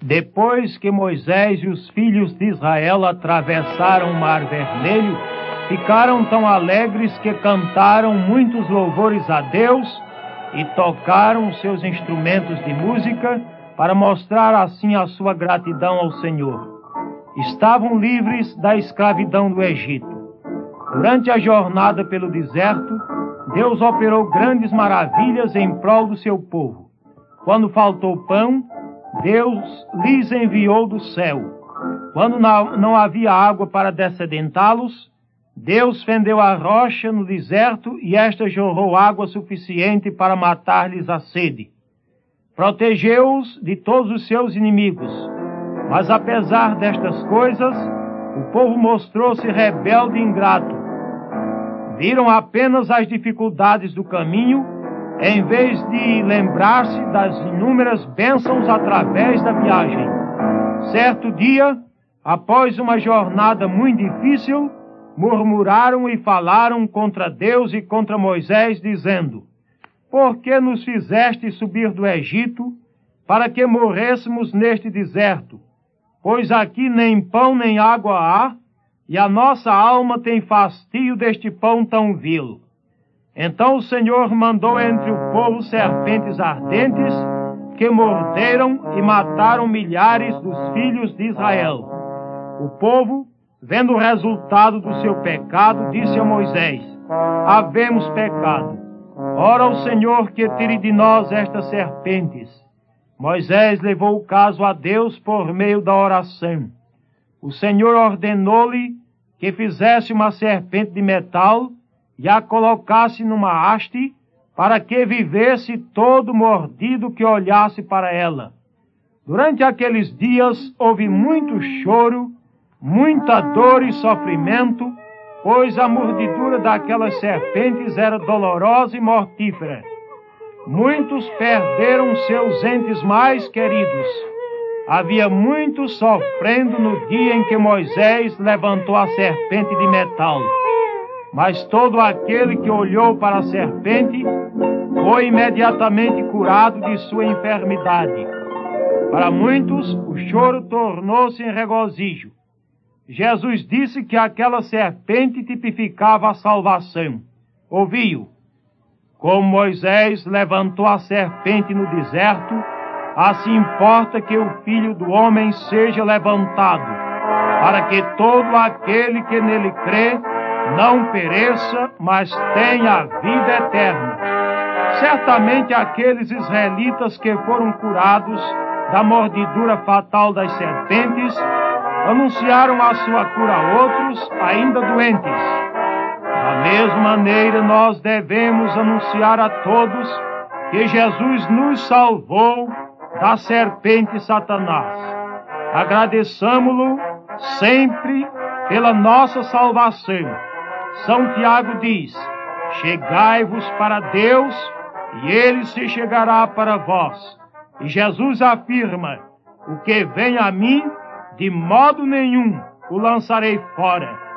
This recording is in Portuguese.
Depois que Moisés e os filhos de Israel atravessaram o Mar Vermelho, ficaram tão alegres que cantaram muitos louvores a Deus e tocaram seus instrumentos de música para mostrar assim a sua gratidão ao Senhor. Estavam livres da escravidão do Egito. Durante a jornada pelo deserto, Deus operou grandes maravilhas em prol do seu povo. Quando faltou pão, Deus lhes enviou do céu. Quando não havia água para descedentá-los, Deus fendeu a rocha no deserto e esta jorrou água suficiente para matar-lhes a sede. Protegeu-os de todos os seus inimigos. Mas apesar destas coisas, o povo mostrou-se rebelde e ingrato. Viram apenas as dificuldades do caminho, em vez de lembrar-se das inúmeras bênçãos através da viagem. Certo dia, após uma jornada muito difícil, murmuraram e falaram contra Deus e contra Moisés, dizendo: Por que nos fizeste subir do Egito, para que morrêssemos neste deserto? Pois aqui nem pão nem água há, e a nossa alma tem fastio deste pão tão vil. Então o Senhor mandou entre o povo serpentes ardentes, que morderam e mataram milhares dos filhos de Israel. O povo, vendo o resultado do seu pecado, disse a Moisés: Havemos pecado. Ora ao Senhor que tire de nós estas serpentes. Moisés levou o caso a Deus por meio da oração. O Senhor ordenou-lhe que fizesse uma serpente de metal e a colocasse numa haste, para que vivesse todo mordido que olhasse para ela. Durante aqueles dias houve muito choro, muita dor e sofrimento, pois a mordidura daquelas serpentes era dolorosa e mortífera. Muitos perderam seus entes mais queridos. Havia muitos sofrendo no dia em que Moisés levantou a serpente de metal. Mas todo aquele que olhou para a serpente foi imediatamente curado de sua enfermidade. Para muitos, o choro tornou-se em regozijo. Jesus disse que aquela serpente tipificava a salvação. Ouviu? Como Moisés levantou a serpente no deserto, assim importa que o Filho do Homem seja levantado, para que todo aquele que nele crê não pereça, mas tenha a vida eterna. Certamente aqueles israelitas que foram curados da mordidura fatal das serpentes anunciaram a sua cura a outros ainda doentes. Da mesma maneira, nós devemos anunciar a todos que Jesus nos salvou da serpente Satanás. Agradeçamo-lo sempre pela nossa salvação. São Tiago diz: Chegai-vos para Deus, e Ele se chegará para vós. E Jesus afirma: O que vem a mim, de modo nenhum o lançarei fora.